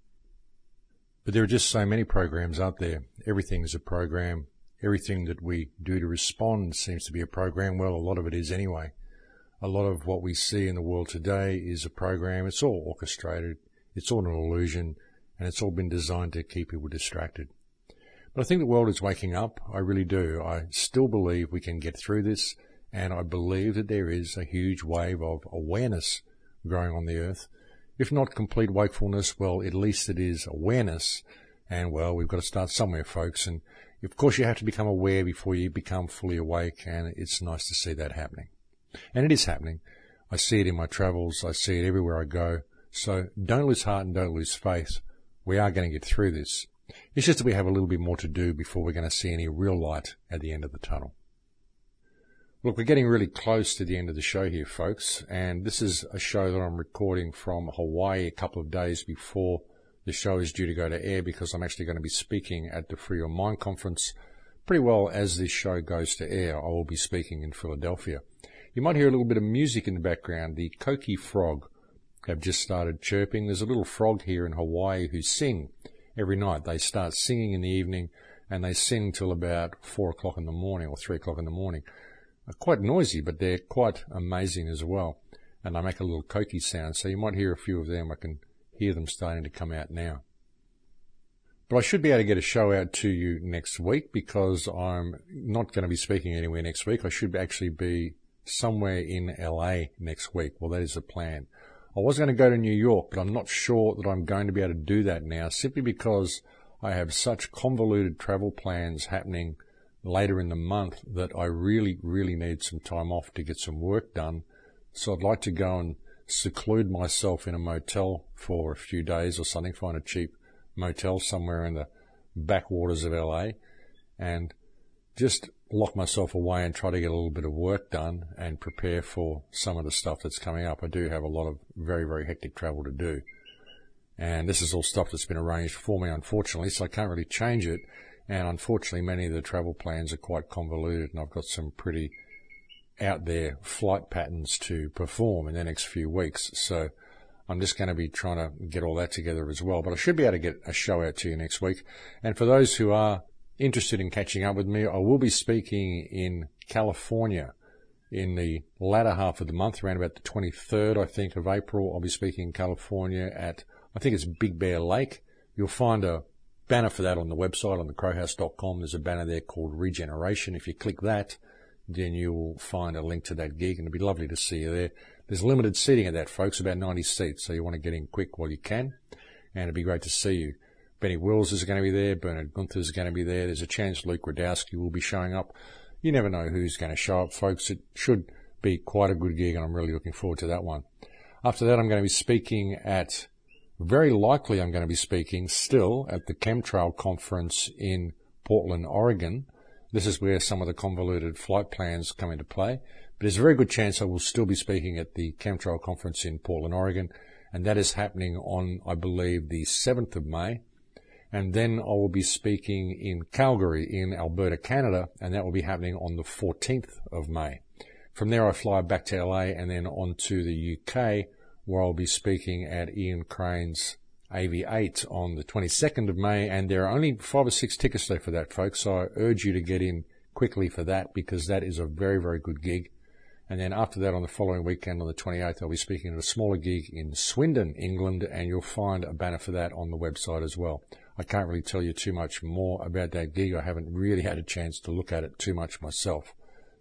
S1: But there are just so many programs out there. Everything is a program. Everything that we do to respond seems to be a program. Well, a lot of it is anyway. A lot of what we see in the world today is a program. It's all orchestrated. It's all an illusion. And it's all been designed to keep people distracted. But I think the world is waking up. I really do. I still believe we can get through this. And I believe that there is a huge wave of awareness growing on the earth. If not complete wakefulness, well, at least it is awareness. And, well, we've got to start somewhere, folks. And, of course, you have to become aware before you become fully awake, and it's nice to see that happening. And it is happening. I see it in my travels. I see it everywhere I go. So don't lose heart and don't lose faith. We are going to get through this. It's just that we have a little bit more to do before we're going to see any real light at the end of the tunnel. Look, we're getting really close to the end of the show here, folks, and this is a show that I'm recording from Hawaii a couple of days before the show is due to go to air, because I'm actually going to be speaking at the Free Your Mind conference. Pretty well as this show goes to air, I will be speaking in Philadelphia. You might hear a little bit of music in the background. The Koki frog have just started chirping. There's a little frog here in Hawaii who sing every night. They start singing in the evening and they sing till about 4 o'clock in the morning or 3 o'clock in the morning. Quite noisy, but they're quite amazing as well. And they make a little Koki sound, so you might hear a few of them. I can hear them starting to come out now. But I should be able to get a show out to you next week because I'm not going to be speaking anywhere next week. I should actually be somewhere in LA next week. Well, that is the plan. I was going to go to New York, but I'm not sure that I'm going to be able to do that now, simply because I have such convoluted travel plans happening later in the month that I really, really need some time off to get some work done. So I'd like to go and seclude myself in a motel for a few days or something, find a cheap motel somewhere in the backwaters of LA and just lock myself away and try to get a little bit of work done and prepare for some of the stuff that's coming up. I do have a lot of very, very hectic travel to do. And this is all stuff that's been arranged for me, unfortunately, so I can't really change it. And unfortunately, many of the travel plans are quite convoluted, and I've got some pretty out there flight patterns to perform in the next few weeks. So I'm just going to be trying to get all that together as well. But I should be able to get a show out to you next week. And for those who are interested in catching up with me, I will be speaking in California in the latter half of the month, around about the 23rd, I think, of April. I'll be speaking in California at, I think it's Big Bear Lake. You'll find a banner for that on the website, on thecrowhouse.com. There's a banner there called Regeneration. If you click that, then you'll find a link to that gig, and it'd be lovely to see you there. There's limited seating at that, folks, about 90 seats, so you want to get in quick while you can, and it'd be great to see you. Benny Wills is going to be there. Bernard Gunther is going to be there. There's a chance Luke Radowski will be showing up. You never know who's going to show up, folks. It should be quite a good gig, and I'm really looking forward to that one. After that, I'm going to be speaking at, very likely I'm going to be speaking still at the Chemtrail Conference in Portland, Oregon. This is where some of the convoluted flight plans come into play. But there's a very good chance I will still be speaking at the Chemtrail Conference in Portland, Oregon, and that is happening on, I believe, the 7th of May. And then I will be speaking in Calgary in Alberta, Canada, and that will be happening on the 14th of May. From there I fly back to LA and then on to the UK, where I'll be speaking at Ian Crane's AV8 on the 22nd of May, and there are only 5 or 6 tickets left for that, folks, so I urge you to get in quickly for that, because that is a very, very good gig. And then after that, on the following weekend, on the 28th, I'll be speaking at a smaller gig in Swindon, England, and you'll find a banner for that on the website as well. I can't really tell you too much more about that gig. I haven't really had a chance to look at it too much myself.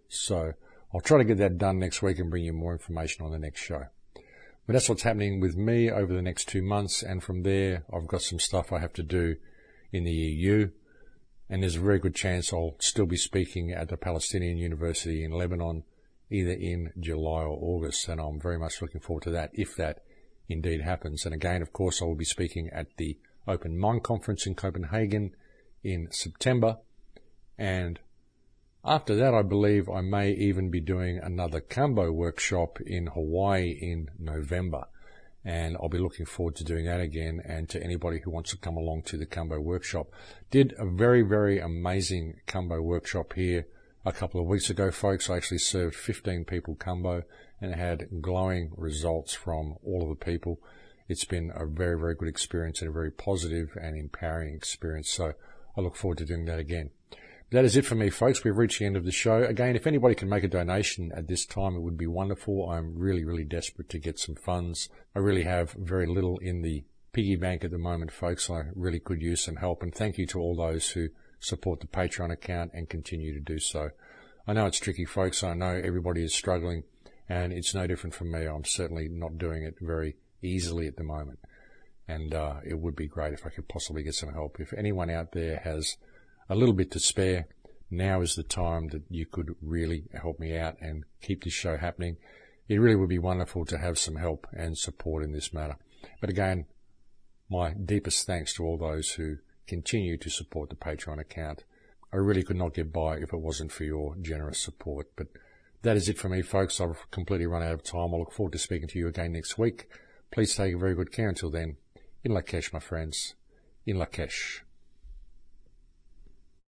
S1: So I'll try to get that done next week and bring you more information on the next show. But that's what's happening with me over the next 2 months, and from there I've got some stuff I have to do in the EU, and there's a very good chance I'll still be speaking at the Palestinian University in Lebanon, either in July or August, and I'm very much looking forward to that, if that indeed happens. And again, of course, I will be speaking at the Open Mind Conference in Copenhagen in September, and after that, I believe I may even be doing another Kambo workshop in Hawaii in November. And I'll be looking forward to doing that again, and to anybody who wants to come along to the Kambo workshop. Did a very, very amazing Kambo workshop here a couple of weeks ago, folks. I actually served 15 people Kambo and had glowing results from all of the people. It's been a very, very good experience and a very positive and empowering experience. So I look forward to doing that again. That is it for me, folks. We've reached the end of the show. Again, if anybody can make a donation at this time, it would be wonderful. I'm really, really desperate to get some funds. I really have very little in the piggy bank at the moment, folks. I really could use some help. And thank you to all those who support the Patreon account and continue to do so. I know it's tricky, folks. I know everybody is struggling, and it's no different from me. I'm certainly not doing it very easily at the moment. And it would be great if I could possibly get some help. If anyone out there has a little bit to spare, now is the time that you could really help me out and keep this show happening. It really would be wonderful to have some help and support in this matter. But again, my deepest thanks to all those who continue to support the Patreon account. I really could not get by if it wasn't for your generous support. But that is it for me, folks. I've completely run out of time. I look forward to speaking to you again next week. Please take very good care until then. In Lakesh, my friends. In Lakesh.